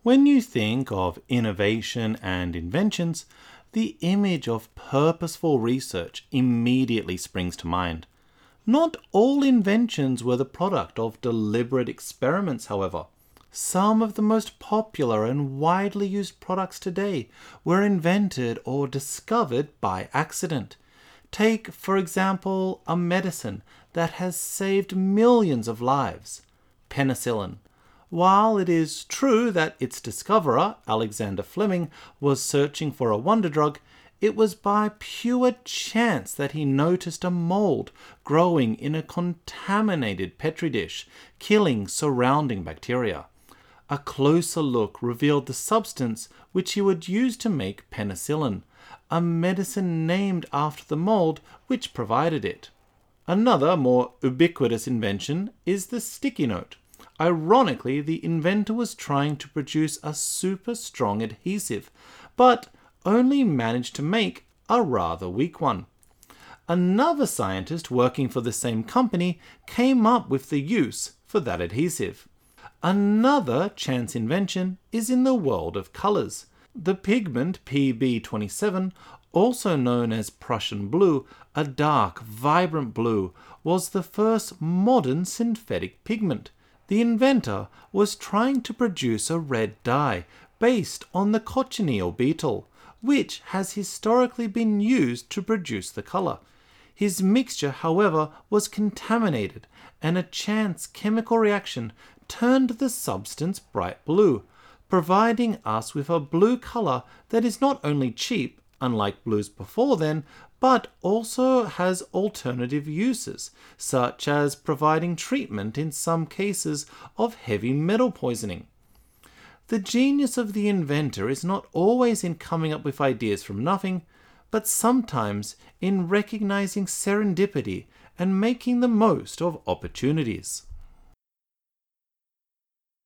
When you think of innovation and inventions, the image of purposeful research immediately springs to mind. Not all inventions were the product of deliberate experiments, however. Some of the most popular and widely used products today were invented or discovered by accident. Take, for example, a medicine that has saved millions of lives, penicillin. While it is true that its discoverer, Alexander Fleming, was searching for a wonder drug, it was by pure chance that he noticed a mold growing in a contaminated petri dish, killing surrounding bacteria. A closer look revealed the substance which he would use to make penicillin, a medicine named after the mold which provided it. Another, more ubiquitous invention is the sticky note. Ironically, the inventor was trying to produce a super strong adhesive, but only managed to make a rather weak one. Another scientist working for the same company came up with the use for that adhesive. Another chance invention is in the world of colors. The pigment PB27, also known as Prussian blue, a dark, vibrant blue, was the first modern synthetic pigment. The inventor was trying to produce a red dye based on the cochineal beetle, which has historically been used to produce the color. His mixture, however, was contaminated, and a chance chemical reaction turned the substance bright blue, providing us with a blue color that is not only cheap, unlike blues before then, but also has alternative uses, such as providing treatment in some cases of heavy metal poisoning. The genius of the inventor is not always in coming up with ideas from nothing, but sometimes in recognizing serendipity and making the most of opportunities.